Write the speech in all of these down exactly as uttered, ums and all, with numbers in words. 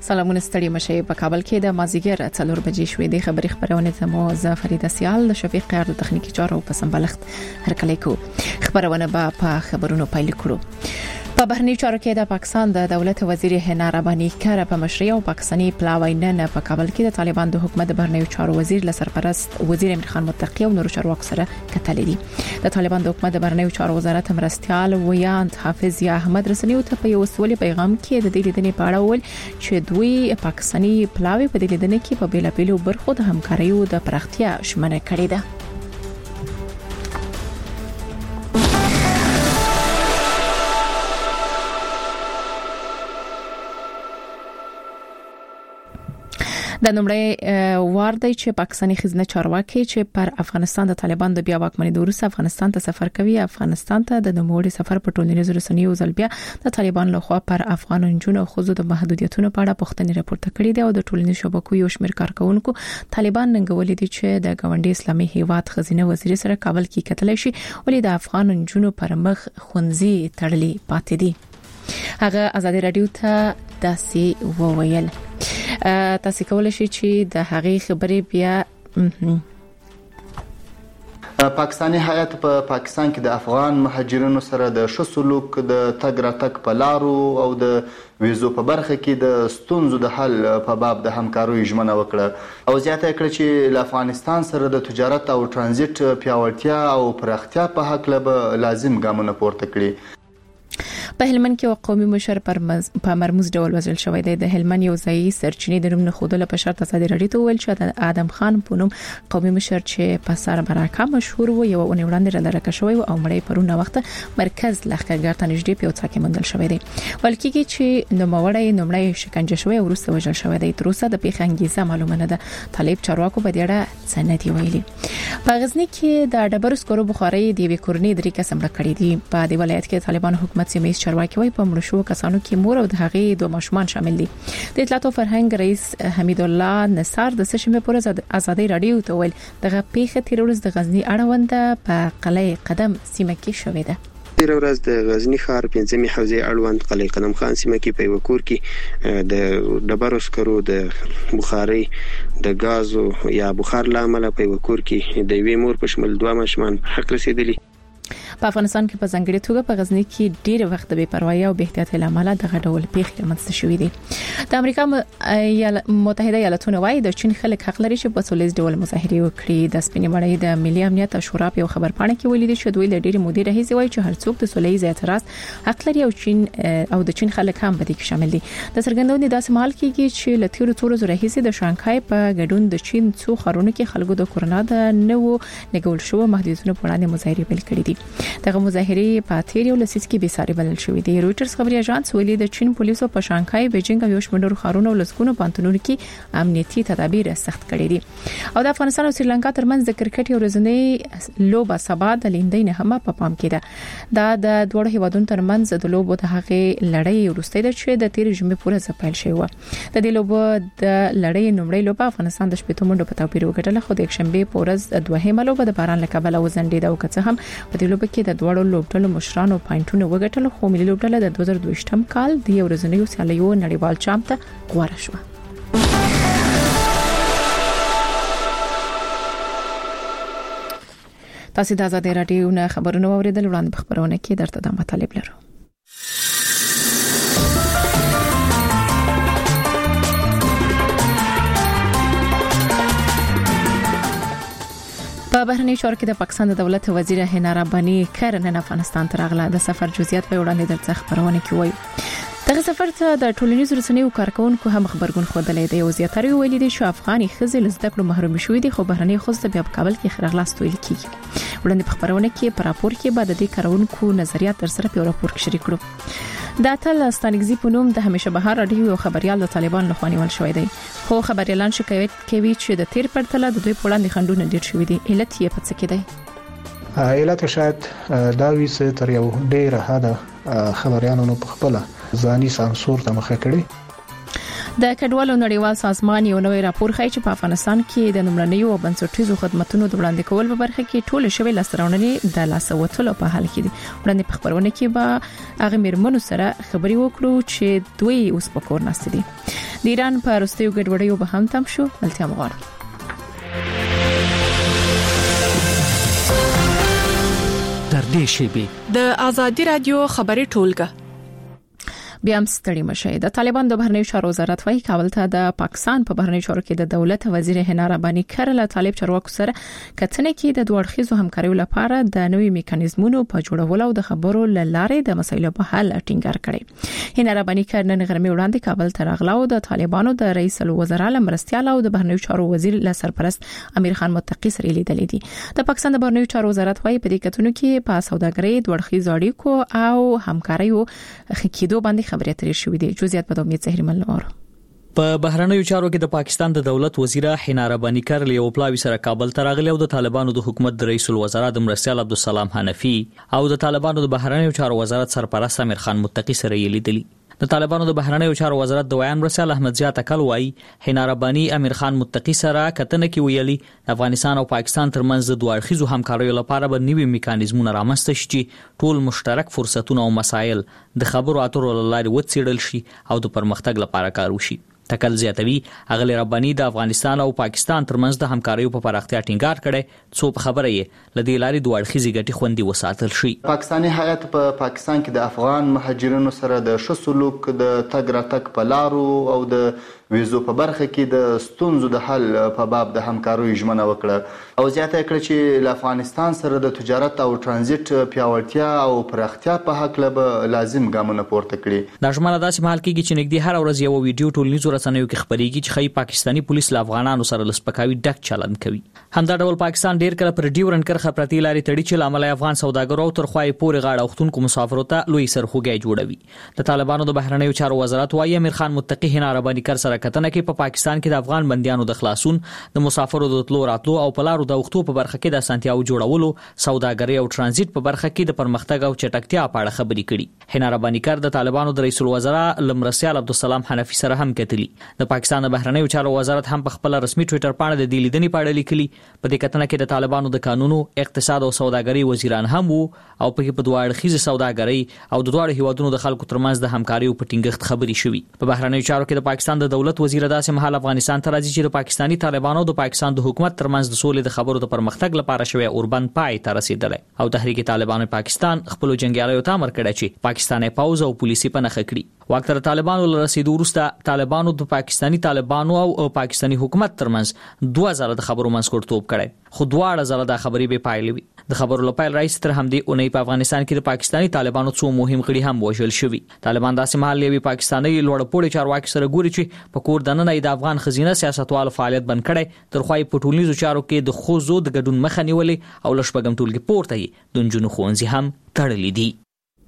سلامونه ستړي مشه په کابل کې د مازیګر څلور بجې شوې د خبري خبرونه ته مو ز فریده سیال د شفیق قیار د تخنیکی چارو په سمبلښت هرکلی کو خبرونه په خبرونو پایل کړو. په بهرنی چارو کې د پاکستان د دولت وزیر هنا ربانی کار په مشرۍ او پاکستاني پلاوی نن په کابل کې د طالبان د حکومت د بهرنی چارو وزیر له سرپرست وزیر امیر خان متقی او نور چارواکو سره کتل دي. د طالبان د حکومت د بهرنی چارو وزارت مرستيال ویاند حافظ یا احمد رسنیو ته په یو سولې پیغام کې د دې لیدنې په اړه ول چې دوی پاکستاني پلاوی په دې لیدنې کې په بیلا بیلو برخو د همکاریو د پراختیا شمنه کړې ده. د نومړی وار دی چې پاکستاني خزانه چارواکي چې پر افغانستان د طالبان د بیا واکمنۍ وروسته افغانستان ته سفر کوي. افغانستان ته د نوموړي سفر په ټولنیزو رسنیو ځلبیا د طالبان لخوا پر افغان جنونو خزو د محدودیتونو په اړه پوښتنې راپورته کړې دي او د ټولنیزو شبکو یو شمېر کارکونکو طالبان ننګولې دي چې د ګاونډي اسلامي هیواد خزینه وزیر سره کابل کې کتل شي ولې د افغان جنونو پر مخ خونځي تړلې پاتې دي. هغه ازادي رادیو ته داسې وویل. تاسو کولای شئ چې د هغې خبرې بیا پاکستاني هیات په پا پاکستان کې د افغان مهاجرینو سره د ښه سلوک د تګ راتګ په لارو او د ویزو په برخه کې د ستونزو د حل په باب د همکاریو ژمنه وکړه او زیاته کړه چې له افغانستان سره د تجارت او ترانزیت پیاوړتیا او پراختیا په حق له لازم ګامونه پورته کړي. په هلمند کې قومي مشر پر مز... په مرموز ډول وژل شوی دی. د هلمند یو ځای سرچینې د نوم نه خوده په شرط ازادي رادیو ته ویل چې د آدم خان په نوم قومي مشر چې په سر برکه مشهور و یو اونۍ وړاندې لرکه شوی او مړی پرونه وخت مرکز لښکرګر ته نږدې په څاکې مندل شوی دی. ولکه چې نوموړی نومړی شکنجه شوی او وروسته وژل شوی دی. تر اوسه د پیښې انګیزه معلومه نه ده. طالب چارواکو په دې اړه څه نه دی ویلي. په غزنی کې د ډبرو سکرو بخاري د وی کورنۍ درې قسم کړي دي. په دې ولایت کې طالبان حکومت سیمه چارواکي وای په مړ شو کسانو کې مور او د هغې دوه ماشومان شامل دي. د اطلاعات او فرهنګ رئیس حمید الله نصار د سشنبه پر ازادي رادیو ته ویل دغه پیښه تیر ورځ د غزنی اړوند په قلعه قدم سیمه کې شوې ده. تیر ورځ د غزنی ښار پنځمې حوزې اړوند قلعه قدم خان سیمه کې په وکور کې د ډبرو سکرو د بخاري د غازو یا بخار لامل په وکور کې د وی مور په شمول دوه ماشومان حق رسیدلی. په افغانستان کې په ځنګړي توګه په غزنی کې ډیر وخت د بے پروايي او بې احتیاطۍ لامل دغه ډول پیښې رامنځته شوې دي. د امریکا متحده ایالاتونو وايي د چین خلک حق لري چې په سولېز ډول مظاهره وکړي. د سپینې مړۍ د ملي امنیت او شورا په خبر پاڼه کې ویلي چې دوی د ډیر مودې راهیسې وایي چې هر څوک د سولېز اعتراض حق لري او چین او د چین خلک هم په دې کې شامل دي. د څرګندونې داسې مهال کېږي چې لتیرو تورو راهیسې د شانګهای په ګډون د چین څو خارونو کې خلکو د کورونا د نوو لګول شو محدودیتونو په وړاندې مظاهره پیل کړې دي. دغه مظاهره په تیر یو لسیز کې به ساري بلل شوې دي. رويټرز خبري اژانس ویلي د چین پولیسو په شانګهای بیجینګ او یو شمېر خارونو لسکونو پانتونونو کې امنیتي تدابیر سخت کړي دي. او د افغانستان او سریلانکا ترمنځ د کرکټ یو ورځنی لوبه سبا د لیندۍ نه هم په پام کې ده. دا د دوه هیوادونو ترمنځ د لوبو د هغې لړۍ وروستۍ ده چې د تیر جمعې پورې ځپل شوی و. د دې لوبو د لړۍ نومړی لوبه افغانستان د شپږ منډو په توپیر وګټله خو د یکشنبه پورې د دوهمه لوبه د باران لکبل او زنډې د وکڅه هم په دې لوبه کې د دوړو لوبډلو مشرانو پاینټونه وګټل خو ملي لوبډله د دوه زره دوه ویشتم کال د یو ورځنیو سیالیو نړیوال چامپ ته غوړه شوه. تاسو د آزادۍ رادیو نه خبرونه اوریدل. وړاندې خبرونه کې درته د مطالب لرو. په بهرنی چارو کې د پاکستان د دولت وزیر هنا ربانی کار نن افغانستان ته راغله. د سفر جزئیات په وړاندې درڅ خبرونه کوي. دغه سفر ته د ټولنیزو رسنیو کارکونکو هم خبرګون خوندلې دی او زیاتره ویلي دي چې افغاني خزل زده کړو محروم شوې دي خو بهرنی خوسته بیا په کابل کې خرغلاست ویل کیږي. وړاندې په خبرونه کې پر راپور کې بعد د کارونکو نظریات تر سره په راپور کې شریک کړو. د اتل ستانګزي په نوم د همیشه بهار رادیو خبريال د طالبان لخوا نیول شوی دی خو خبريالان شکایت کوي چې د تیر پرتله د دوی په وړاندې خندونه ډیر شوی دي. علت یې په څه کې دی؟ علت شاید دا وی چې تر یو ډیر حد خبريالانو په خپل ځاني سانسور ته مخه کړي. د کډوالو نړیوال سازمان یو نوې راپور ښیي چې په افغانستان کې د نمرنیو او بنسټیزو خدماتو د وړاندې کول په برخه کې ټول شوی لاسرونې د لاسوتلو په حال کې دي. وړاندې په خبرونه کې به هغه میرمنو سره خبري وکړو چې دوی اوس په کور ناست دي. د ایران په وروستیو ګډوډیو به هم تم شو. ملتیا مغواړو تر دې شی د آزادي رادیو خبري ټولګه بیا هم ستړي مشه. د طالبان د بهرنیو چارو وزارت وايي کابل ته د پاکستان په بهرنیو چارو کې د دولت وزیر حنا رباني کړل طالب چارواکو سره کتنې کې د دوه اړخیزو همکاریو لپاره د نوي میکانیزمونو په جوړولو او د خبرو لارې د مسایلو په حل ټینګار کړي. حنا رباني کړنن غرمه وړاندې کابل ته راغله او د طالبانو د رئیس الوزرا لمرستيال او د بهرنیو چارو وزیر له سرپرست امیر خان متقی سره لیدلې دي. د پاکستان د بهرنیو چارو وزارت وايي په دې کتنو کې په سوداګرۍ دوه اړخیزو اړیکو او همکاریو خکېدو باندې خبرې اترې شوې دي. جزئیات په امید زهري ملنور. په بهرنیو چارو کې د پاکستان د دولت وزیر حنا رباني کړل یو پلاوی سره کابل ته راغلی او د طالبانو د حکومت د رئیس الوزرا د مرستيال عبدالسلام حنفي او د طالبانو د بهرنیو چارو وزارت سرپرست امیر خان متقی سره یې لیدلی. د طالبانو د بهرنیو چارو وزارت د ویان مرستيال احمد ضیاء تکل وایي حنا رباني امیر خان متقی سره کتنه کې ویلي افغانستان او پاکستان ترمنځ د دوه اړخیزو همکاریو لپاره به نوي میکانیزمونه رامنځته شي چې ټول مشترک فرصتونه او مسایل د خبرو اترو لارې وڅېړل شي او د پرمختګ لپاره کار وشي. تکل زیاتوي اغلی رباني د افغانستان او پاکستان ترمنځ د همکاریو په پراختیا ټینګار کړي څو په خبره یې لدی لاري دوه اړخیزي ګټي خوندي وساتل شي. پاکستاني هیئت په پاکستان کې د افغان مهاجرینو سره د ښه سلوک د تګ راتګ په لارو او د ویزو په برخه کې د ستونزو د حل په باب د همکاریو ژمنه وکړه او زیاته کړه چې له افغانستان سره د تجارت او ترانزیت پیاوړتیا او پراختیا په حق له لازم ګامونه پورته کړي. د ژمنه داسې مهال کې چې نګدي هر ورځ یو ویډیو ټولنیزو رسنیو کې خبرېږي چې خی پاکستانی پولیس له افغانانو سره لسپکاوي ډک چلند کوي. همدا ډول پاکستان ډیر کله پر ډیورن کرخه پرتی لاري تړي چې لامل افغان سوداګرو تر خوای پورې غاړه وختونکو مسافرو ته لوی سرخوږی جوړوي. د طالبانو د بهرنیو چارو وزارت وايي امیر خان متقی حنا رباني کر سره کتنه کې په پاکستان کې د افغان بنديانو د خلاصون د مسافرو د تلو راتلو او پلارو د وختو په برخه کې د اسانتیاو جوړولو سوداګرۍ او ترانزیت په برخه کې د پرمختګ او چټکتیا په اړه خبرې کړي. حنا رباني کر د طالبانو د رئیس الوزرا لمرستيال عبدالسلام حنفي سره هم کتلی. د پاکستان د بهرنیو چارو وزارت هم په خپل رسمي ټوئیټر باندې د دې لیدنې په اړه لیکلي. په دې کتنه کې د طالبانو د قانونو اقتصاد او سوداګرۍ وزیران هم وو او په په دوه اړخیزه سوداګرۍ او د دوه هیوادونو د خلکو ترمنځ د همکاریو په ټینګښت خبرې شوې. په بهرنیو چارو کې د پاکستان د دولت وزیر داسې مهال افغانستان ته راځي چې د پاکستانی طالبانو د پاکستان د حکومت ترمنځ د سولې د خبرو د پرمختګ لپاره شوی اوربند پای ته رسیدلی او تحریک طالبان پاکستان خپل جنگیالیو ته امر کړی چې پاکستاني پاوز او پولیسي په نخښه کړي. واکتر طالبانو له رسیدو وروسته طالبانو د پاکستانی طالبانو او پاکستانی حکومت ترمنځ دوه ځله د خبرو منځګړیتوب کړی خو دواړه ځله د خبرې به پایلې وي. د خبرو لپاره رئیس تر همدې اونۍ په افغانستان کې د پاکستانی طالبانو څو مهم غړي هم وژل شوي. طالبان داسې مهال یوې پاکستاني لوړپوړي چارواکي سره ګوري چې په کور دننه د افغان خزینه سیاستوالو فعالیت بند کړي تر خوای په ټولنیزو چارو کې د خوځو د ګډون مخه نیولې او لشپګم ټولګي پورته یې د نجونو ښوونځي هم تړلې دي.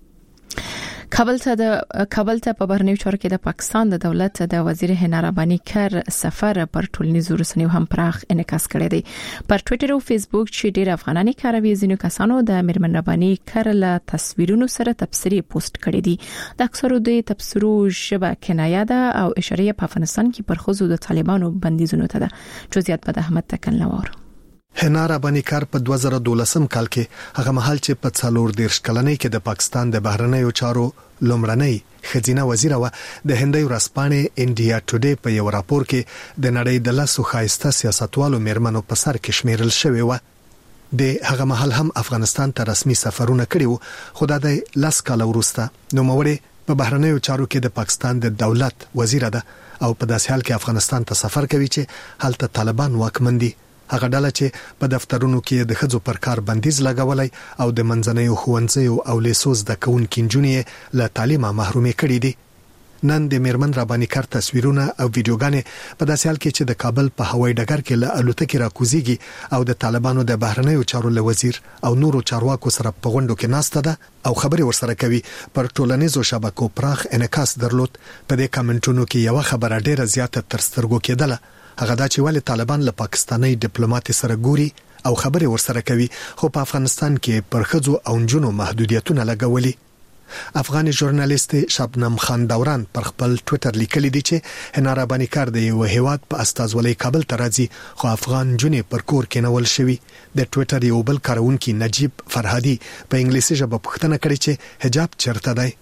کابل ته د کابل ته په بهرنیو چارو کې د پاکستان د دولت د وزیر حنا رباني کر سفر پر ټولنیزو رسنیو هم پراخ انعکاس کړی دی. پر ټوئیټر او فیسبوک چې ډیر افغانانی کاروي ځینو کسانو د میرمن رباني کر له تصویرونو سره تبصری پوسټ کړی دي. د اکثرو د تبصرو شبه کنایه ده او اشاره په افغانستان کې پر خوځو د طالبانو بندیزونو ته ده. جزئیات په احمد تکل نوار. حنا رباني کار په دوه زره دولسم کال کې هغه مهال چې په څلور دیرش کلنۍ کې د پاکستان د بهرنیو چارو لومړنۍ خزینه وزیر و د هندۍ ورځپاڼې انډیا ټوډے په یو راپور کې د نړۍ د لاسو خایسته سیاستوالو میرمنو په سر کې شمیرل شوی و. د هغه مهال هم افغانستان ته رسمي سفرونه کړي وو خو د لاس کال وروسته نو موري په بهرنیو چارو کې د پاکستان د دولت وزیر ده او په داسې حال کې افغانستان ته سفر کوي چې هلته طالبان واکمن دي. هغه ډله چې په دفترونو کې د خځو پر کار بندیز لګولای او د منځنیو ښوونځیو او لیسوس د کونکو نجونې له تعلیمه محرومې کړې دي. نن د میرمن رباني کار تصویرونه او ویډیوګانې په داسې حال کې چې د کابل په هوایي ډګر کې له الوتکې راکوزيږي او د طالبانو د بهرنیو چارو له وزیر او نورو چارواکو سره په غونډو کې ناسته ده او خبري ورسره کوي پر ټولنیزو شبکو پراخ انعکاس درلود. په دې کمنټونو کې یو خبره ډیره زیاته تر سترګو کېدله هغه دا چې ولې طالبان له پاکستاني ډیپلوماټ سره ګوري او خبري ورسره کوي خو په افغانستان کې پر خځو او نجونو محدودیتونه لګولي. افغان ژورنالیست شبنم خان دوران پر خپل ټوئیټر لیکلی دی چې هنر ابانی کار د یو هیواد په استازولۍ کابل ته راځي خو افغان جنې پر کور کې نول شوی. د ټوئیټر یو بل کارونکي نجیب فرهادي په انګلیسي ژبه پوښتنه کړې چې حجاب چیرته دی.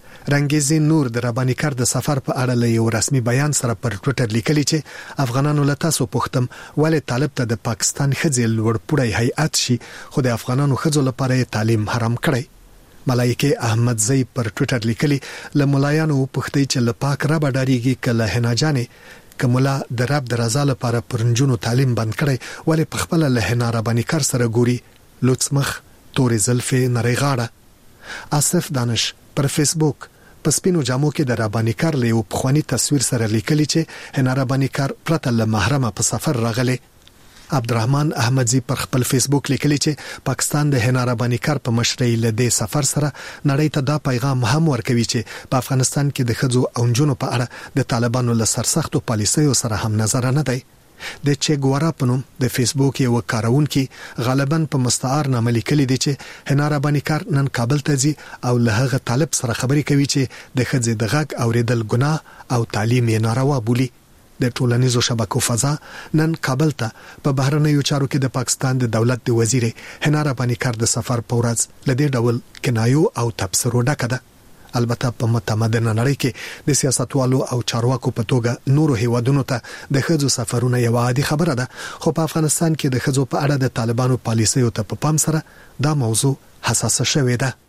رنگیزی نور د ربانی کار د سفر په اړه له یو رسمي بیان سره پر ټوئیټر لیکلی چې افغانانو له تاسو پوښتم ولې طالب ته د پاکستان خځې لوړپوړی هیئت شي خو د افغانانو خځو لپاره تعلیم حرام کړی. ملایکه احمدزی پر ټوئیټر لیکلی له ملایانو پوښتنه چې له پاک رب ډاریږي کله هناجانې کوملا د رب د رضا لپاره پرنجونو تعلیم بند کړی ولې په خپل له هنا ربانی کار سره ګوري لوڅمخ تورې زلفې نری غاړه. آصف دانش پر فیسبوک په سپینو جامو کې د ربانی کار له یو پخوانی تصویر سره لیکلی چې هنر ربانی کار پرته له محرمه په سفر راغلی. عبدالرحمن احمدزی پر خپل فیسبوک لیکلی چې پاکستان د هنر ربانی کار په مشرۍ له دې سفر سره نړۍ ته دا پیغام هم ورکوي چې په افغانستان کې د خځو او نجونو په اړه د طالبانو له سرسختو پالیسیو سره هم نظر نه دی. د چه ګوارا په نوم د فیسبوک یو کارونکي غالبا په مستعار نامه لیکلی دی چې هنر ربانی کار نن کابل ته ځي او له هغه طالب سره خبرې کوي چې د خځې د غږ اوریدل ګناه او تعلیم یې ناروا بولي. د ټولنیزو شبکو فضا نن کابل ته په بهرنیو چارو کې د پاکستان د دولت د وزیر هنر ربانی کار د سفر په ورځ لدې ډول کنایو او تبصرو ډکه ده. البته په متمدنه نړۍ کې د سیاستوالو او چارواکو په توګه نورو هیوادونو ته د خځو سفرونه یو عادي خبره ده خو په افغانستان کې د خځو په اړه د طالبانو پالیسیو ته په پام سره دا موضوع حساسه شوې ده.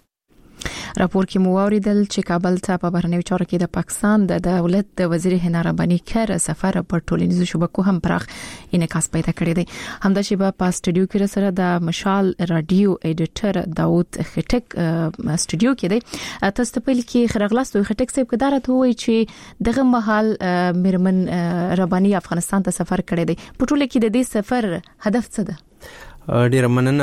راپور کې مو اوریدل چې کابل ته په بهرنیو چارو کې د پاکستان د دولت د وزیر هنر ربانی کار سفر په ټولنیزو شبکو هم پراخ انعکاس پیدا کړی دی. همدا شیبه په سټوډیو کې سره د مشال رادیو ایډیټر داوود خټک سټوډیو کې دی. تاسو ته پیل کې خرغلاستو خټک صاحب کدارت وایي چې دغه مهال مرمن ربانی افغانستان ته سفر کړی دی. په ټوله کې د دې سفر هدف څه ده؟ ډیر مننه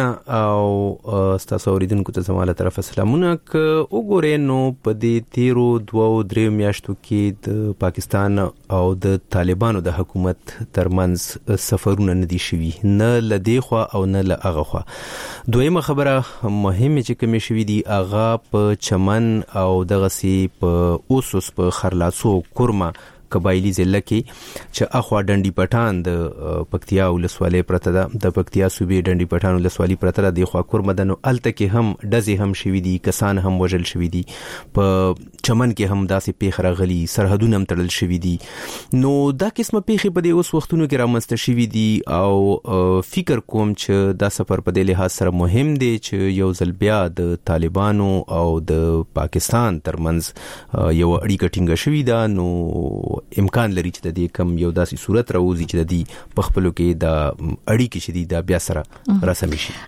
او تاسو اوریدونکو ته زموږ له طرفه سلامونه. ک وګورئ نو په دې تیرو دوه درې میاشتو کې د پاکستان او د طالبانو د حکومت ترمنځ سفرونه ندي شوي نه لدی خو او نه لغه خو. دویمه خبره مهمه چې کوم شوي دي اغا په چمن او دغه سي په اوسوس په خرلاسو کورما قبایلی ضلع کې چې اخوا ډنډي پټان د پکتیا ولسوالۍ پرته ده د پکتیا صوبې ډنډي پټان ولسوالۍ پرته ده د خوا کور مدنو الته کې هم دزي هم شوي دي کسان هم وژل شوي دي په چمن کې هم داسې پیښ راغلي سرحدونه هم تړل شوي دي. نو دا قسمه پیښې په دې اوس وختونو کې رامنځته شوي دي او فکر کوم چې دا سفر په دې لحاظ سره مهم دی چې یو ځل بیا د طالبانو او د پاکستان ترمنځ یو اړیکه ټینګه شوې ده. نو امکان لري چې د دې کم یو داسې صورت راوځي چې د دې په خپلو کې د اړیکې چې دي دا بیا سره رسمي شي.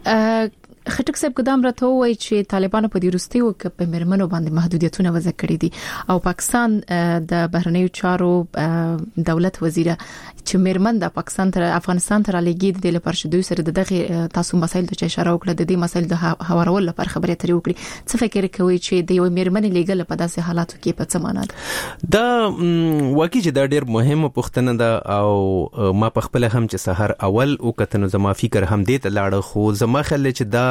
خټک صاحب قدام راته وایي چې طالبانو په دې وروستي وخت په مرمنو باندې محدودیتونه وضع کړي دي او پاکستان د بهرنیو چارو دولت وزیر چې مرمن د پاکستان تر افغانستان تر لګید د لپاره شدوی سره دغه تاسو مسایل ته اشاره وکړه د دې مسایل د هوارول لپاره خبرې ترې وکړي. څه فکر کوي چې د یو مرمن لګل په داسې حالاتو کې په څه معنا ده؟ دا واقعي چې دا ډېر مهمه پوښتنه ده او ما په خپل هم چې سحر اول او کتنو زما فکر هم دې ته لاړ خو زما خل چې دا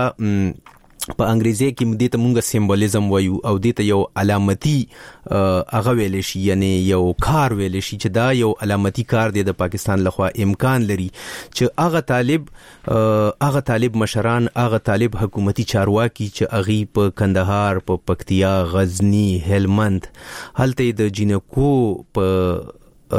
په انګریزي کې مدې ته مونږه سمبولیزم وایو او دې ته یو علامتي هغه ویل شي یعنی یو کار ویل شي چې دا یو علامتي کار دی د پاکستان لخوا امکان لري چې هغه طالب هغه طالب مشران هغه طالب حکومتي چارواکي چې اغي په کندهار په پکتیا غزنی هلمند هلته د جنکو په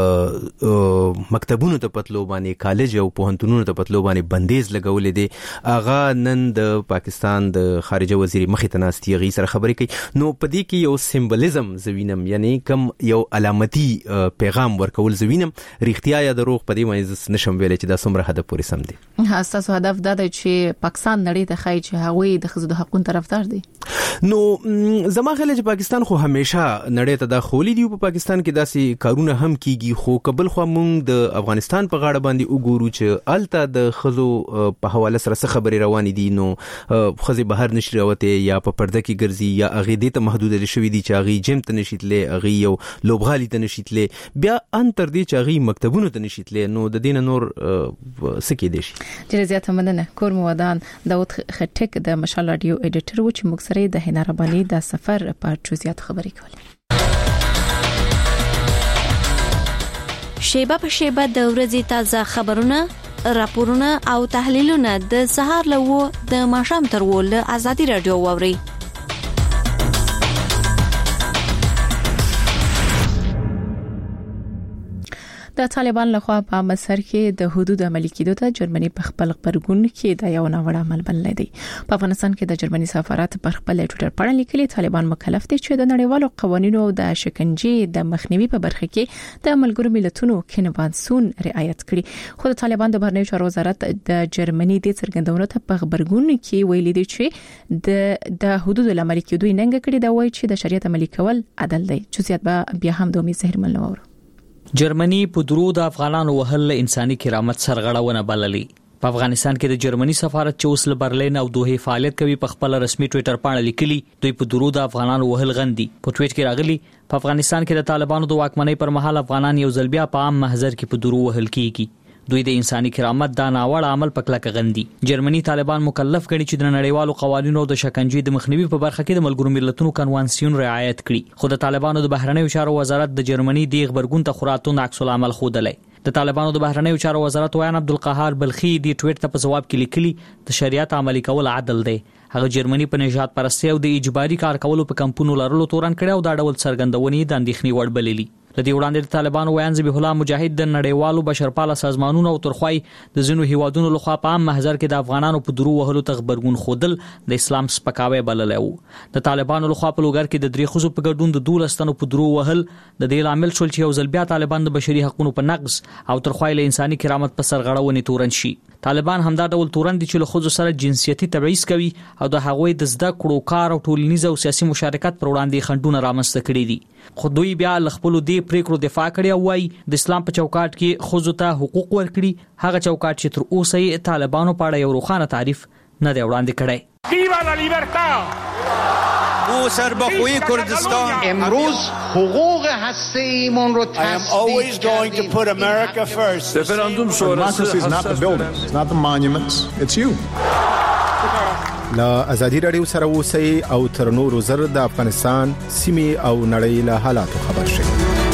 مکتبونو ته پتلو باندې کالج او پوهنتونونو ته پتلو باندې بندیز لګولې دي اغا نن د پاکستان د خارجه وزیر مخې ته ناستي غي سره خبرې کوي. نو په دې کې یو سمبولیزم زوینم یعنی کم یو علامتي پیغام ورکول زوینم ریښتیا یا دروغ په دې باندې نشم ویل چې دا څومره هدف پورې سم دي. تاسو هدف دا دی چې پاکستان نړۍ ته خای چې هغوی د خزو د حقوقو طرفدار دي. نو زما خیال چې پاکستان خو همیشه نړۍ ته د خولي دی په پاکستان کې داسې کارونه هم کی خو قبل خو مونږ د افغانستان په غاړه باندې وګورو چې الته د خزو په حواله سره څه خبرې روانې دي. نو خزي بهر نشي راوته یا په پرده کې ګرځي یا اغه دې ته محدود شوی دي چې اغه جیم ته نشیتلې اغه یو لوبغالي ته نشیتلې بیا ان تر دې چې اغه مکتبونو ته نشیتلې. نو د دین نور سکه دي شي. ډیر زیات مننه. کور مودان داوود خټک د مشال رادیو ایډیټر و چې موږ سره د متحده رباني د سفر په جزئیات خبرې کولې. شیبه په شیبه د ورځې تازه خبرونه، راپورونه او تحلیلونه د سهار له و د ماښام تر و له ازادي رادیو واوري. د طالبان لخوا په مصر کې د حدود عملي کېدو ته جرمني په خپل خبرګون کې د یو نوړ عمل بللی دی. په افغانستان کې د جرمني سفارت پر خپل ټوئیټر باندې لیکلي طالبان مکلف دي چې د نړیوالو قوانینو او د شکنجې د مخنیوي په برخه کې د ملګرو ملتونو کنوانسیون رعایت کړي. خو د طالبان د بهرنیو چارو وزارت د جرمني د څرګندونو ته په خبرګون کې ویلي دي چې د د حدود عملي کېدو ننګ کړي دا وایي چې د شریعت عملي کول عدل دی. جزئیات به بیا هم د امید زهر ملنور. جرمني په درود افغانانو وهل انساني کرامت سرغړونه بللې. په افغانستان کې د جرمني سفارت چې اوس له برلین او دوه فعالیت کوي په خپل رسمي ټوئیټر باندې لیکلي دوی په درود افغانانو وهل غندي. په ټوئیټ کې راغلي په افغانستان کې د طالبانو د واکمنۍ پر مهال افغانان یو ځل بیا په عام محضر کې په درو وهل کیږي. دوی د انساني کرامت دا ناوړه عمل په کلکه غندي. جرمني طالبان مکلف کړي چې د نړیوالو قوانینو او د شکنجې د مخنیوي په برخه کې د ملګرو ملتونو کنوانسیون رعایت کړي. خو د طالبانو د بهرنیو چارو وزارت د جرمني د خبرګون ته خراتون عکس العمل خودلې. د طالبانو د بهرنیو چارو وزارت ویان عبدالقهار بلخي د ټوئیټ ته په جواب کې لیکلي د شریعت عملي کول عدل دی. هغه جرمني په نژاد پرستی او د اجباري کار کولو په کمپونو لرلو تورن کړي او دا ډول څرګندونې د اندېښنې وړ بللي. لدی وړاندې د طالبانو ویان ذبیح الله مجاهد د نړیوالو بشرپاله سازمانونو او ترخوای د زینو هیوادونو لخوا په عام محضر کې د افغانانو په درو وهلو تخبرګون خودل د اسلام سپکاوی بللی وو. د طالبانو لخوا په لوګر کې د درې خزو په ګډون د دولستانو په درو وهل د دې عامل شول چې یو ځل بیا طالبان د بشري حقوقو په نقض او ترخوای له انساني کرامت په سرغړونې تورن شي. طالبان همدا ډول تورن دي چې له خزو سره جنسيتي تبعیض کوي او د هغوی د زده کړو کار او ټولنیز او سیاسي مشارکت پر وړاندې خنډونه رامنځته کړي دي. خو دوی بیا ل خپل دی پریکړو دفاع کړي او وايي د اسلام په چوکاټ کې خزو ته حقوق ورکړي. هغه چوکاټ چې تر اوسه یې طالبانو په اړه یو روښانه تعریف نه دی وړاندې کړی. ویوا لا لیبرتا او سربخوی کردستان امروز حقوق هسته‌ایمون رو تصدیق کردیم. Referendum democracy is not the buildings, it's not the monuments, it's you. لا ازادي رادیو سره اوسئ او تر نورو زر د افغانستان سیمې او نړۍ له حالاتو خبر شئ.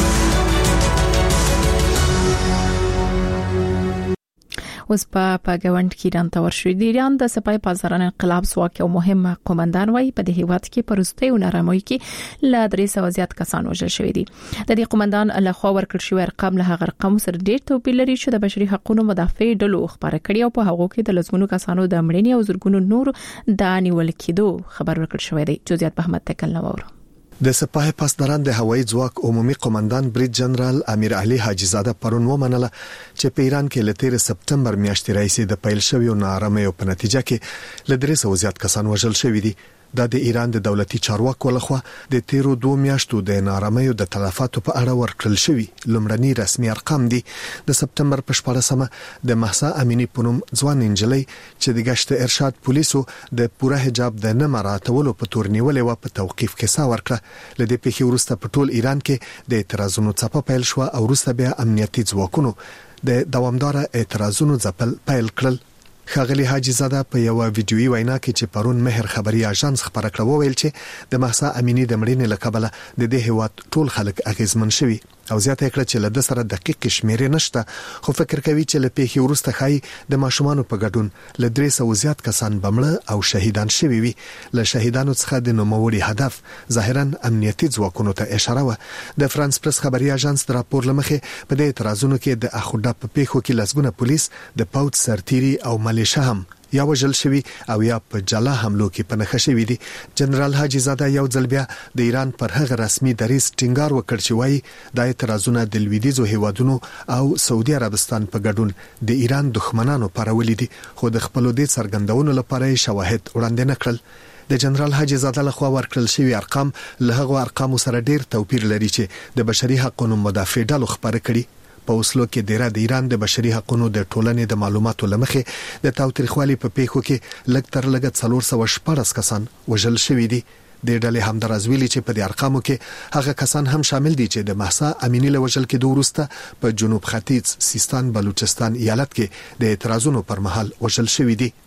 اوس په پاګوند کې ایران ته ورشي. د ایران د سپای پاسداران انقلاب ځواک او مهم قومندان وای په دې هیواد کې پرسته او نارامۍ کې لا درې سوه زیات کسان وژل شوی دي. د دې قومندان له خوا ورکړ شوی ارقام له هغه رقم سره ډیر توپیر لري چې د بشري حقوقو مدافع ډلو خبره کړي او په هغه کې د لزمونو کسانو د مړینې او زرګونو نور د نیول کېدو خبر ورکړ شوی دی. جزئیات په احمد تکل نوور. د سپاه پاسداران د هوایي ځواک عمومي قومندان بریټ جنرال امیر علي حاجی زاده پرون ومنله چې په ایران کې لتیر سپتمبر میاشتې راځي د پیل شوی نارامۍ په نتیجه کې لدرې سو زیات کسان وژل شوی دي. د ایران د دولتي چارواکو لخوا د تیرو دوه میاشتو د نارامۍ د تلفاتو په اړه ورکړل شوی لومړني رسمي ارقام دي. د سپتمبر په شپاړسمه د مهسا امینی پونم ځوان انجلۍ چې د گشت ارشاد پولیسو د پوره حجاب د نه مراتولو په تور نیولې و په توقيف کې سا ورکړه. لدې په خې ورسته په ټول ایران کې د اعتراضونو څپه پیل شو او ورسته بیا امنیتي ځواکونو د دوامدار اعتراضونو ځپل پیل کړل. خاغلی حاجی زاده په یو ویډیوي وینا کې چې پرون مهر خبري اژانس خبره کړو ویل چې د مهسا امینی د مړینې لقبله د دې هیواد ټول خلک اغیزمن شوي او زیاته کړه چې له سره دقیق شمیرې نشته خو فکر کوي چې له پیښې ورسته خای د ماشومان په ګډون له درې سوه زیات کسان بمړه او شهیدان شوي وي. له شهیدانو څخه د نوموړي هدف ظاهرا امنیتي ځواکونو ته اشاره و. د فرانس پریس خبري اژانس د راپور لمخې په دې اعتراضونو کې د اخوډه په پیښو کې لسګونه پولیس د پاوت سرتيري او ملیشه هم یا وژل شوی او یا په جلا حملو کې پنهخه شوی دي. جنرال حاجی زاده یو ځل بیا د ایران پر هغه رسمي دریس ټینګار وکړ چې وایي د اعتراضونو د لویدیزو هیوادونو او سعودي عربستان په ګډون د ایران دښمنانو پرولې دي خو د خپل د څرګندونو لپاره شواهد وړاندې نکړل. د جنرال حاجی زاده لخوا ورکړل شوی ارقام له هغه ارقامو سره ډیر توپیر لري چې د بشري حقوقو مدافع ډلو خبره کړي. په اوسلو کې ډیره د ایران د بشري حقوقو د ټولنې د معلوماتو لمخې د تاوتریخوالي په پیښو کې لږ تر لږه څلور سوه شپږ کسان وژل شوي دي. د ډلې همدارز ویلي چې په دې ارقامو کې هغه کسان هم شامل دي چې د مهسا امینی له وژل کېدو وروسته په جنوب ختیځ سیستان بلوچستان ایالت کې د اعتراضونو پر مهال وژل شوي دي.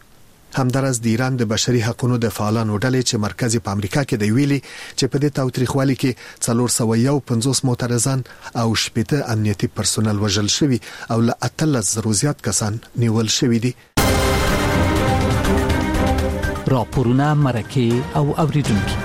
همدارس د ایران د بشري حقوقو د فعالانو ډلې چې مرکزی په امریکا کې دی ویلي چې په دې تاوتریخوالي کې څلور سوه پنځوس معترضان او شپږ امنیتي پرسونل وژل شوي او له اتلس زرو زیات کسان نیول شوي دي. راپورونه مرکه او اوریدونکو.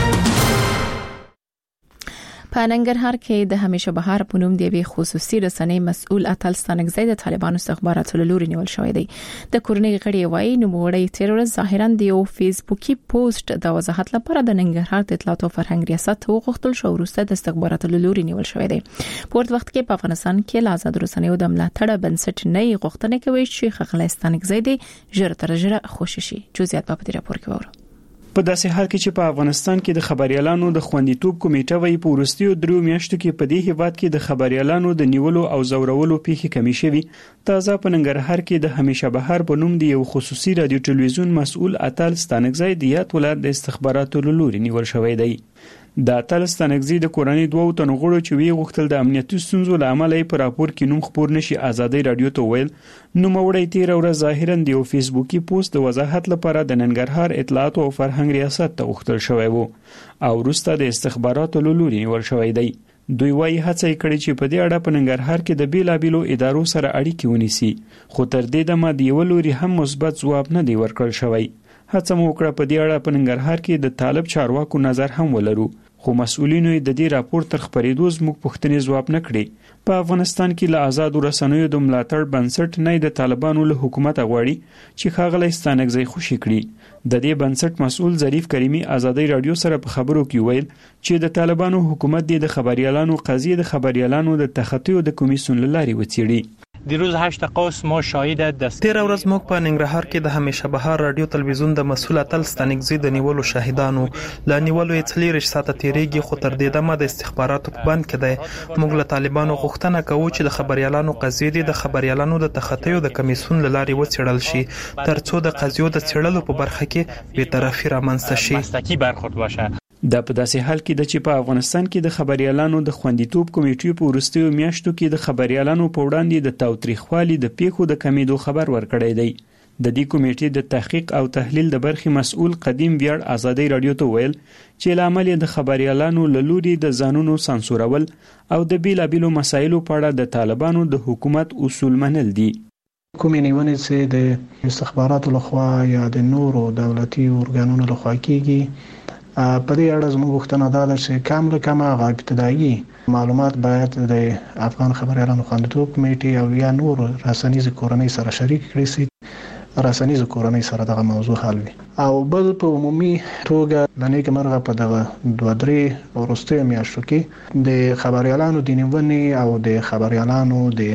په ننګرهار کې د همیشه بهار په نوم دی خصوصي رسنۍ مسؤل اتل ستانکزی د طالبانو استخباراتو لوري نیول شوی دی. د کورنۍ غړي وایي نو موړی تیرورز ظاهرا د یو فیسبوکي پوسټ د وضاحت لپاره د ننګرهار د اطلاعات او فرهنګ ریاست وغوښتل شو وروسته د استخباراتو لوري نیول شوی دی. په ورته وخت کې په افغانستان کې له آزاد رسنیو د ملاتړ بنسټ نه غوښتنه کوي چې خغل ستانکزی د ژر تر ژره خوششي. جزئیات په دې راپور کې وره. په داسې حال کې چې په افغانستان کې د خبريالانو د خوندیتوب کمیټه وایي په ورستیو درو میاشتو کې په دې هیواد کې د خبريالانو د نیولو او زورولو پیښې کمی شوي. تازه په ننګرهار کې د همیشه بهار په نوم دی یو خصوصي رادیو ټلویزیون مسؤل اتل ستانکزی د یاد ولایت د استخباراتو لوري نیول شوی دی. د اتل ستانکزی د کورنۍ دوه تنو غړو چې وی غوښتل د امنیتي ستونزو له امله په راپور کې نوم خبر نشي ازادي رادیو ته ویل نو موړی تیر ورځ ظاهرا د یو فیسبوکي پوسټ د وضاحت لپاره د ننګرهار اطلاعات او فرهنګ ریاست ته غوښتل شوی وو او وروسته د استخباراتو لوري نیول شوی دی. دوی وايي هڅه کړې چې په دې اړه په ننګرهار کې د بیلابیلو ادارو سره اړیکې ونیسي خو تر دې دمه د یو لوري هم مثبت ځواب نه دی ورکړل شوی. هڅه مو وکړه په دې اړه په ننګرهار کې د طالب چارواکو نظر هم ولرو خو مسؤلینو د دې راپور تر خبرېدو زموږ پوښتنې ځواب نه کړي. په افغانستان کې له آزاد رسنیو د ملاتړ بنسټ نه د طالبانو له حکومت غواړي چې خاغلی ستانکزی خوشي کړي. د دې بنسټ مسؤل ظریف کریمی آزادي رادیو سره په خبرو کې ویل چې د طالبانو حکومت د خبريالانو قضیه د خبريالانو د تخطیو د کمیسیون لاري وڅېړي. دیروز هشت قوس ما شاهد دست تیر ورځ موږ په ننګرهار کې د همیشه بهار رادیو تلویزیون د مسؤل اتل ستانکزی د نیولو شاهدانو لا نیولو یې څلېرش ساعته تیریږي خو تر دې دمه د استخباراتو په بند کې دی. موږ له طالبانو غوښتنه کوو چې د خبريالانو قضیې د خبريالانو د تخطیو د کمیسیون لاري وڅېړل شي ترڅو د قضیو د څېړلو په برخه کې بی‌طرفي رامنځته شي. مستقی برخورد باشه. دا په داسې حال کې د چې په افغانستان کې د خبريالانو د خوندیتوب کمیټې په ورستیو میاشتو کې د خبريالانو په وړاندې د تاوتریخوالي د پیښو د کمیدو خبر ورکړی دی. د دې کمیټې د تحقیق او تحلیل د برخې مسؤل قدیم ویاړ آزادي رادیو ته ویل چې لامل د خبريالانو له لوري د ځانونو سانسورول او د بیلابیلو مسایلو په اړه د طالبانو د حکومت اصول منل دي. کومې نیونې چې د استخباراتو لخوا یا د نورو دولتي ارګانونو لخوا کیږي په دې اړه زموږ غوښتنه دا ده چې کم له کمه هغه ابتدایي معلومات باید د افغان خبريالانو خوندیتوب کمیټې او یا نور رسنیز کورنۍ سره شریک کړي چې رسنیز کورنۍ سره دغه موضوع حل وي. او بل په عمومي توګه د نیک مرغه په دغه دوه درې ورستیو میاشتو کې د خبريالانو د نیونې او د خبريالانو د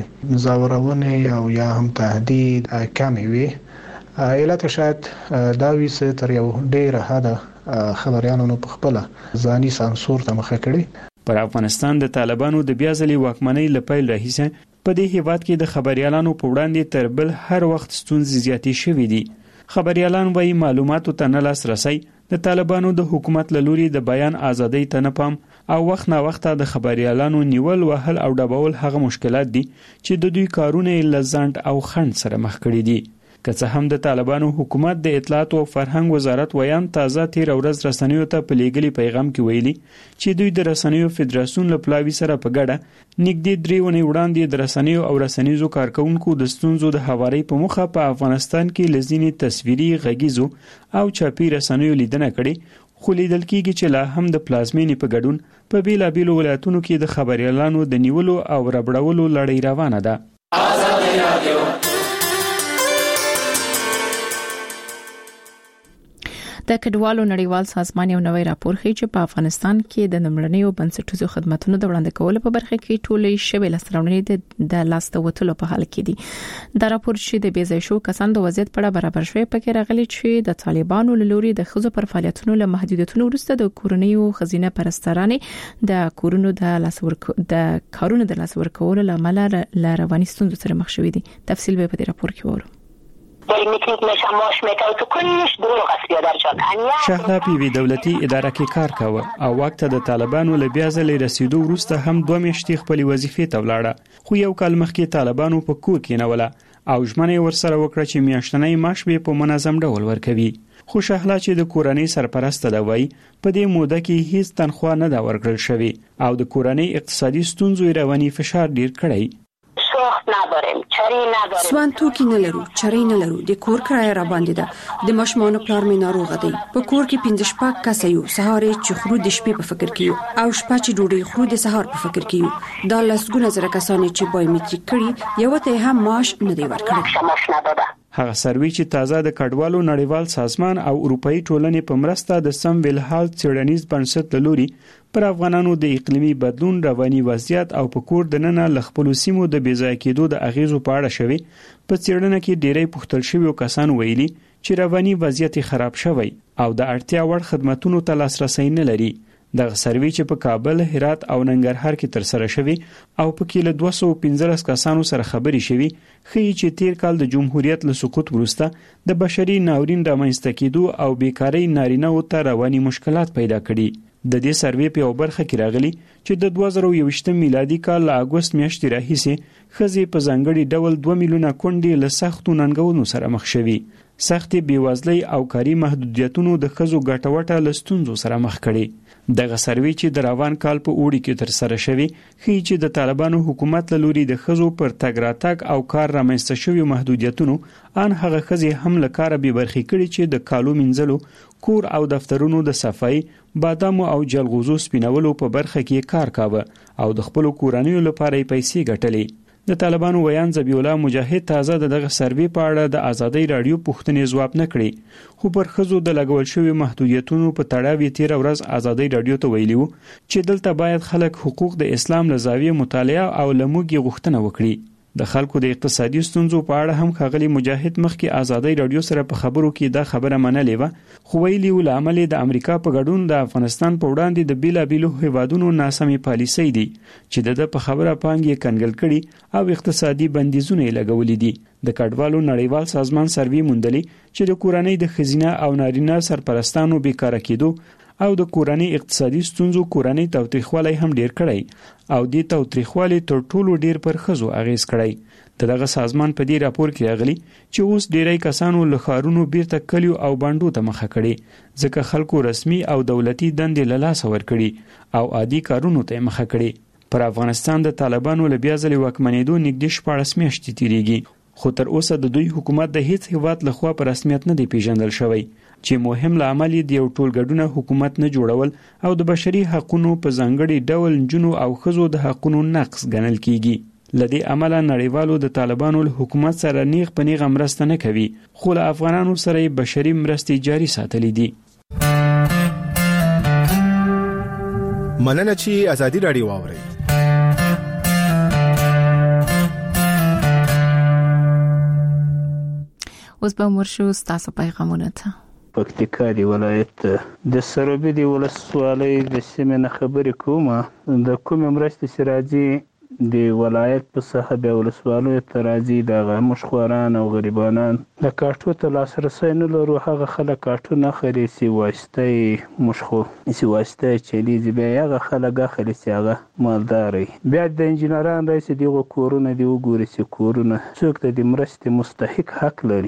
زورونې او یا هم تهدید کمې وي. علت شاید دا وي چې تر یو ډیره حده خبريالانو په خپل ځاني سانسور ته مخه کړي. پر افغانستان د طالبانو د بیا ځلې واکمنۍ لپاره راهیسه په دې هیواد کې د خبريالانو په وړاندې تر بل هر وخت ستونزې زیاتې شوې دي. خبريالان وايي معلوماتو ته نه لاسرسي د طالبانو د حکومت له لوري د بیان ازادۍ ته نه پام او وخت نه وخت د خبريالانو نیول وهل او ډبول هغه مشکلات دي چې د دوی کارونه لزند او خند سره مخ کړي دي. که څه هم د طالبانو حکومت د اطلاعات او فرهنګ وزارت ویان تازه تیر ورځ رسنیو ته په لیګلي پیغام کې ویلي چې دوی د رسنیو فدراسیون له پلاوي سره په ګډه نږدې درې ونې وړاندې د رسنیو او رسنیزو کارکونکو د ستونزو د هواري په مخه په افغانستان کې لزینی تصویري غږیزو او چاپی رسنیو لیدنه کړي خو لیدل کېږي چې لا هم د پلازمینې په ګډون په بیلابیلو ولایتونو کې د خبريالانو د نیولو او ربړولو لړۍ روانه ده. آزادي رادیو د کډوالو نړیوال سازمان یو نوی راپور ښیي چې په افغانستان کې د نمړنیو بنسټیزو خدماتو د وړاندې کولو په برخه کې ټولې شوې لاسته د لاسته وتلو په حال کې دي. دا راپور چې د بیځای شو کسان د وضعیت په اړه برابر شوی پکې راغلي چې د طالبانو له لوري د خزو پر فعالیتونو له محدودیتونو وروسته د کورنیو خزینه پرسترانې د کورونو د لاسور د کارونو د لاسور کولو لامل له رواني ستونزو سره مخ شوي دي. تفصیل به په دې راپور کې وورو. شهلا پیوی دولتي اداره کې کار کاوه او وخت د طالبانو له بیا ځلې رسیدو وروسته هم دوه میاشتې خپل وظیفې ته ولاړه خو یو کال مخکې طالبانو په کور کې نه ولا او ژمنه ورسره وکړه چې میاشتنی معاش به په منظم ډول ورکوي. خو شهلا چې د کورنۍ سرپرست ده وایي په دې موده کې هیڅ تنخواه نه دا ورکړل شوی او د کورنۍ اقتصادي ستونزو رواني فشار ډیر کړی. سوخت نداریم، چری نداریم، سوان توکی نه لرو، چری نه لرو، د کور کرایه را باندې ده، د ماشومانو پلار مې ناروغه دی، په کور کې پنځه شپږ کسه یو، سهار چې خورو د شپې په فکر کې یو او شپه چې ډوډۍ خورو د سهار په فکر کې یو. دا لسګونه زره کسان چې بایومټریک کړي یو ته هم معاش نه دی ورکړی. هغه سروي چې تازه د کډوالو نړیوال سازمان او اروپאי ټولنې په مرسته د سم ویل هالت څېړنیز بنسټ لوري پر افغانانو د اقلیمي بدلون، رواني وضعیت او په کور دننه لخپلو سیمو د بیځای کېدو د اغیزو په اړه شوی. په څېړنه کې ډېری پوښتل شوي کسان ویلي چې رواني وضعیت خراب شوی او د اړتیا وړ خدماتونو ته لاسرسي نه لري. دغه سروي چې په کابل، هرات او ننګرهار کې تر سره شوی او په کې له دوه سوه پنځلس کسانو سره خبرې شوي ښیي چې تیر کال د جمهوریت له سقوط وروسته د بشري ناورین رامنځته کېدو او بیکارۍ نارینه‌و ته رواني مشکلات پیدا کړي. د دې سروي په یو برخه کې راغلي چې د دوه زره یوویشتم میلادي کال له اګوست میاشتې راهیسې ښځې په ځانګړي ډول دوه میلیونه کونډې له سختو ننګونو سره مخ شوي. سختې بېوزلۍ او کاري محدودیتونو د ښځو ګټه له ستونزو سره مخ کړي. دغه سروي چې د روان کال په اوړي کې تر سره شوی ښیي چې د طالبانو حکومت له لوري د ښځو پر تګ راتګ او کار رامنځته شوي محدودیتونو ان هغه ښځې هم له کاره بې برخې کړي چې د کالو مینځلو، کور او دفترونو د صفایي، بادامو او جلغوزو سپینولو په برخه کې کار کاوه او د خپلو کورنیو لپاره یې پیسې ګټلې. د طالبانو ویان ذبیح الله مجاهد تازه د دغه سروي په اړه د ازادۍ رادیو پوښتنې ځواب نه کړي، خو پر ښځو د لګول شوي محدودیتونو په تړاو یې تېره ورځ ازادۍ رادیو ته ویلي وو چې دلته باید خلک حقوق د اسلام له زاویې مطالعه او له موږ یې غوښتنه وکړي. د خلکو د اقتصادي ستونزو په اړه هم ښاغلي مجاهد مخکې ازادۍ رادیو سره په خبرو کې دا خبره منلې وه، خو ویلي و له امله د امریکا په ګډون د افغانستان په وړاندې د بیلابیلو هیوادونو ناسمې پالیسۍ دي چې د ده په خبره پانګې یې کنګل کړي او اقتصادي بندیزونه یې لګولي دي. د کډوالو نړیوال سازمان سروي موندلي چې د کورنۍ د ښځینه او نارینه سرپرستانو بیکاره کېدو او د کورنۍ اقتصادي ستونزو کورنۍ تاوتریخوالی هم ډیر کړی او دې تاوتریخوالی تر ټولو ډیر پر ښځو اغیز کړی. دغه سازمان په دې راپور کې راغلی چې اوس ډیری کسانو له ښارونو بیرته کلیو او بانډو ته مخه کړي ځکه خلکو رسمي او دولتي دندې له لاسه ورکړي او عادي کارونو ته مخه کړي. پر افغانستان د طالبانو له بیا ځلې واکمنېدو نږدې شپاړس میاشتې تیریږي، خو تر اوسه د دوی حکومت د هیڅ هیواد لخوا په رسمیت نه دی پیژندل شوی چې مهم لامل یې د یو ټولګډونه حکومت نه جوړول او د بشري حقوقو په ځانګړي ډول نجونو او ښځو د حقوقو نقض ګڼل کیږي. لدې عمله نړیوالو د طالبانو له حکومت سره نیغ په نیغه مرسته نه کوي، خو له افغانانو سره بشري مرستې جاري ساتلې دي. مننه چې ازادي رادیو واوري. اوس به مرشو ستاسو پیغامونه ته. پکتیکا دی ولایت د سروبي دی ولسوالۍ د سیمې نه خبرې کومه. د کوم مرستې چې راځي د ولایت په ساحه د ولسوالیو ته راځي د مشخوران او غریبانان د کارټو ته لاسرسی نه لرو. هغه خلک کارټو نه خري سي واسطه مشخو سي واسطه چلیږي، بیا هغه خلک اخلي سي هغه مالداري، بیا د انجینران رئیس دیغه کورونه دی وګوري سي کورونه څوک د مرستې مستحق حق لري.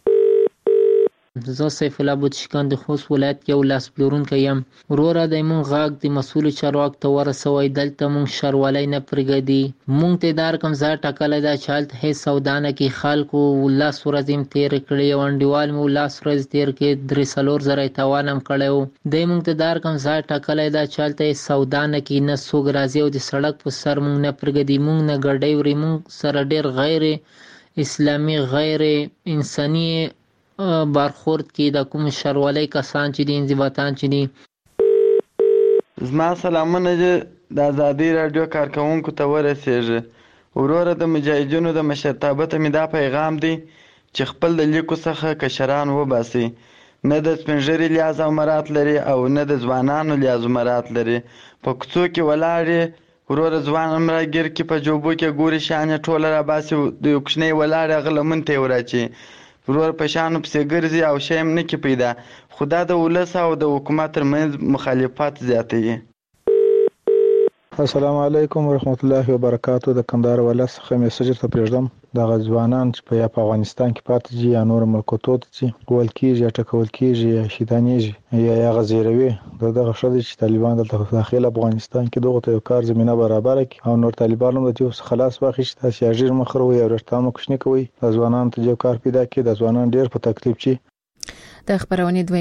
زه سیف الله بوتشکان د خوست ولایت یو لاس پلورونکی یم. وروره د مونږ غاګ د مسؤل چارواکو ته ورسوي، دلته مونږ شرولۍ نه پرېږدي. مونږ ته دار کوم ځای ټاکلی ده چې هلته هېڅ سودا نه کوي. خلکو لس ورځې م تېرې کړې، یو انډیوال مې لس ورځې تېر کړې، درې څلور زره یې تاوان هم کړی و. دی مونږ ته دار کوم ځای ټاکلی ده چې هلته یې سودا نه کوي، نه څوک راځي او د سړک په سر مونږ نه پرېږدي. مونږ نه ګډۍ وړي، مونږ سره ډېر غیر اسلامي غیر انساني برخورد کې د کوم شرولۍ کسان چې دي انضباطان چې دي. زما سلامونه د ازادۍ راډیو کارکوونکو ته ورسېږي. وروره د مجاهدینو د مشرتابه ته مې دا پیغام دی چې خپل د لیکو څخه کشران وباسي. نه د سپینږیري لیاز او مرات لري او نه د ځوانانو لیاز او مرات لري. په کوڅو کې ولاړې وروره ځوان هم راګیر کې په جوبو کې ګوري شانې ټوله راباسي، د یو کوچنی ولاړې هغه لمن ته یې وراچي. ورور په شانو پسې ګرځي او شی هم نه کې پیدا. خو دا د ولس او د حکومت ترمنځ مخالفت زیاتوي. السلام علیکم ورحمت الله وبرکاتہ. د کندهار ولایت څخه میسج ته پرېږدم د غزوانان چې په یا په افغانستان کې پاتې دي یا نور ملکوتو ته چې ول کېږي یا ټکول کېږي یا شیطانېږي یا یا غزیروي دغه شته چې طالبان د داخل افغانستان کې دغه ته کار زمينه برابر کړي او نور طالبان هم د دې خلاص واخیست چې اجر مخروي او رښتانه کوښښ نه کوي د ځوانان ته جو کار پیدا کړي. د ځوانان ډېر په تکلیف چی د خبرونه